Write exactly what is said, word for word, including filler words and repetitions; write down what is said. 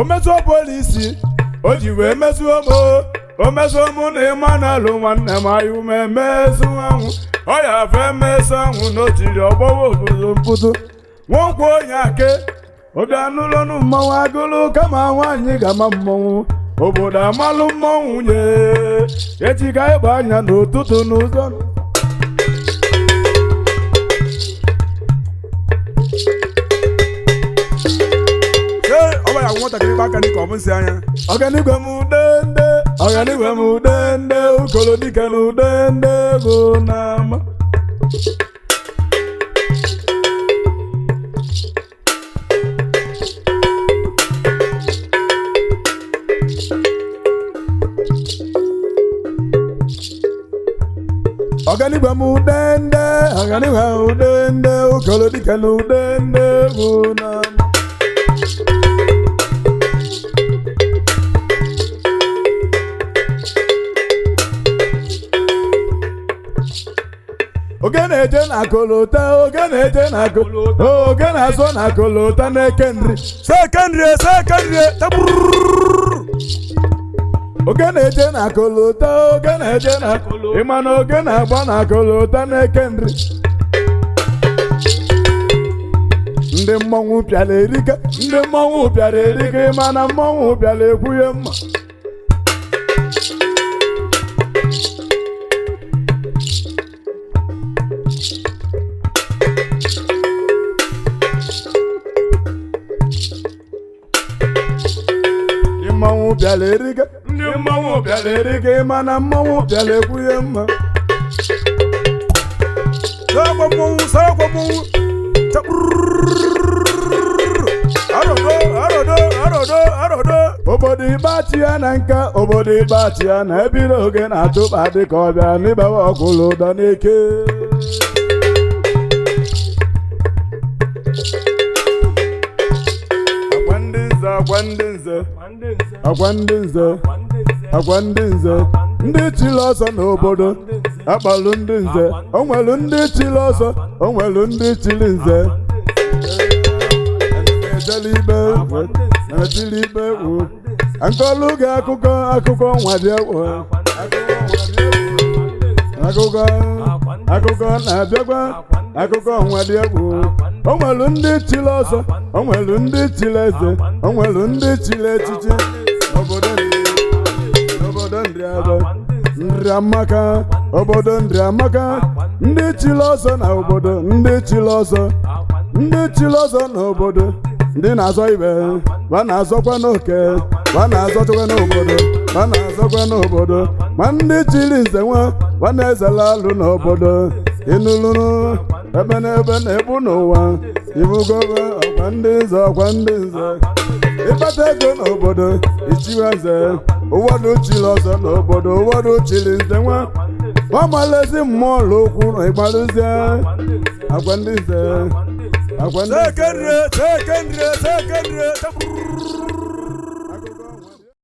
mezuo polisi o ji wee mezuo m o mezuo mụ na ịma na alụ nwanne m ayụ m emezu anwụ ọ ya bụ emezu anwụ na o jiri ọgbọwa obodo mpụtụ nwonkwo onye ake obi anụlọnụ mmanwụ agụlụ kama nwaanyị ga-ama mmọnwụ obodo amalụ mmọnwụ nye echi ka ịgba anya n'ụtụtụ n'ụzọ ọganigwe m udende ọganigwe m udende ukolo dike na udende bụ n'ama ọganigwe m udende ọganigwe m udende ukolo dike na udende bụ n'ama oge na-eje na kolota oge na-eje na kolota oge na-azọ na kolota na-eke nri sekendri sekendri oge na-eje na kolota oge na-eje na ịma na oge na-agba na kolota na-eke nri ndị mmọnwụ bịara erika ndị mmọnwụ bịara erika ịma na mmọnwụ bịara ekwughị mma mmọnwụ bịara erika ndị mmọnwụ bịara erika ịma na mmọnwụ bịara ekwughị mma sagwa mmọnwụ sagwa mmọnwụ arodo arodo arodo arodo obodo ịgbachi ya na nka obodo ịgbachi ya na ebiri oge na-atụkpa dịka ọbịa n'ịgbawa ọkwụlụ ụdọ n'eke akwa ndị nze akwa ndị nze akwa ndị nze akwa ndị nze ndị chiri ọsọ n'obodo akpalụ ndị nze o nwelu ndị chiri ọsọ o nwelu ndị chiri nze ejelibe na-etiri ibe egwu nkọlụ gị akụkọ akụkọ nwadịegwu akụkọ akụkọ na-abịakwa akụkọ nwadịegwu o nwelu ndị chiri ọsọ o nwelu ndị chiri eze o nwelu ndị chiri echichi obodo obodo ndị abịa nri amaka obodo ndị amaka ndị chiri ọsọ na obodo ndị chiri ọsọ ndị chiri ọsọ na obodo ndị na-azọ ibe ba na-azọkwa n'oke ba na-azọchakwa n'obodo ba na-azọkwa n'obodo ma ndị chiri nze nwa ba na-ezela alụ n'obodo ịnụlụrụ ebe n'ebe na-ebu n'ụwa ibugobe ọkwa ndị nze ọkwa ndị nze ịkpata ego n'obodo ichiwe nze ụwọdụ chiri ọzọ n'obodo ụwọdụ chiri nze nwa gbamalezi mmụọ ụlọ okwu na ịgbalụzie akwa ndị nze akwa ndị nze sekendri sekendri sekendri